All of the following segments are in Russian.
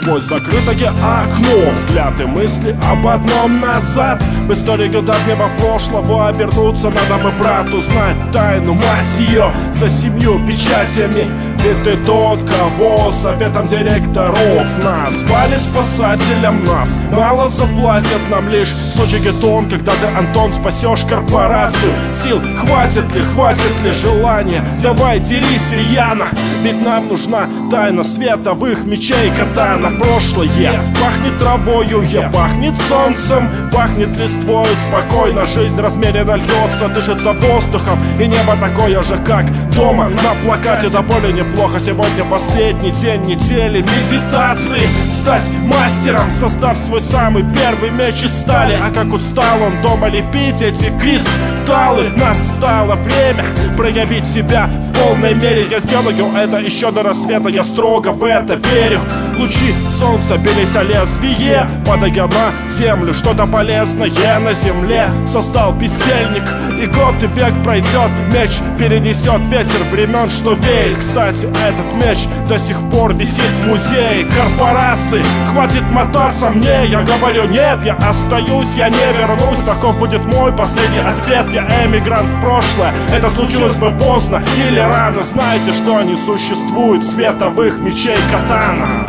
сквозь закрытое окно. Взгляд и мысли об одном назад. В истории годах небо прошлого обернуться надо бы брату знать тайну, мать ее, за 7 печатями. Ведь ты тот, кого советом директоров назвали спасателем нас. Мало заплатят нам лишь Сочи-Гетон, когда ты, Антон, спасешь корпорацию. Сил хватит ли желания? Давай дерись рьяно, ведь нам нужна тайна световых мечей катана. Прошлое пахнет травою, пахнет солнцем, пахнет листвою. Спокойно жизнь размеренно льется, дышится воздухом, и небо такое же, как дома. На плакате довольно неплохо. Сегодня последний день недели медитации. Стать мастером, создав свой самый первый меч из стали. А как устал он дома лепить эти кристаллы. Настало время проявить себя в полной мере. Я сделаю это еще до рассвета, я строго в это верю. Лучи солнца бились о лезвие, падая на землю. Что-то полезное на земле создал бездельник. И год и век пройдет, меч перенесет ветер времен, что веет. Кстати, этот меч до сих пор висит в музее корпорации. Хватит мотаться мне, я говорю нет, я остаюсь, я не вернусь. Таков будет мой последний ответ. Я эмигрант в прошлое, это случилось бы поздно или рано. Знаете, что не существует световых мечей катана.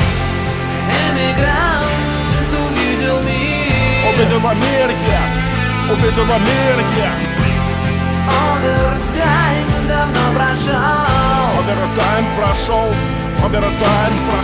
Эмигрант увидел мир. Увидела мир я, увидела мир я. Овертайм давно прошел. Овертайм прошел, овертайм прошел.